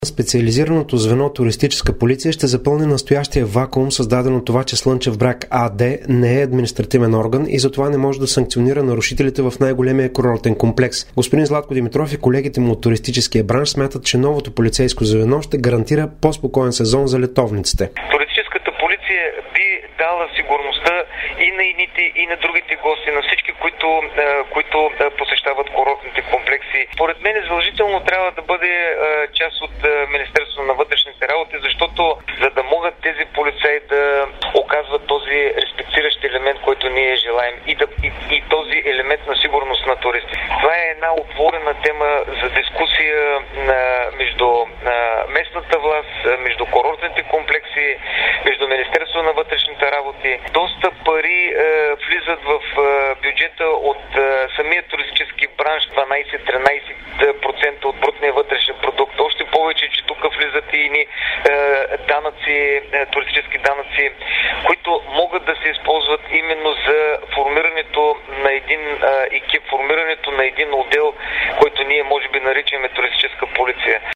Специализираното звено туристическа полиция ще запълни настоящия вакуум, създаден от това, че Слънчев бряг АД не е административен орган и затова не може да санкционира нарушителите в най-големия курортен комплекс. Господин Златко Димитров и колегите му от туристическия бранш смятат, че новото полицейско звено ще гарантира по-спокоен сезон за летовниците. Туристическата полиция би дала сигурността и на едните, и на другите гости, на всички, които посещават курортните комплекси. Според мен задължително трябва да бъде част от Министерството на вътрешните работи, защото за да могат тези полицаи да оказват този респектиращ елемент, който ние желаем и този елемент на сигурност на туристи. Това е една отворена тема за дискусия между местната власт, между курортните комплекси, между Министерството на вътрешните работи. Доста пари влизат в бюджета от самия туристически бранш, 12-13% от брутния вътрешен продукт. Още повече, че тук влизат и данъци, туристически данъци, които могат да се използват именно за формирането на един екип, формирането на един отдел, който ние може би наричаме туристическа полиция.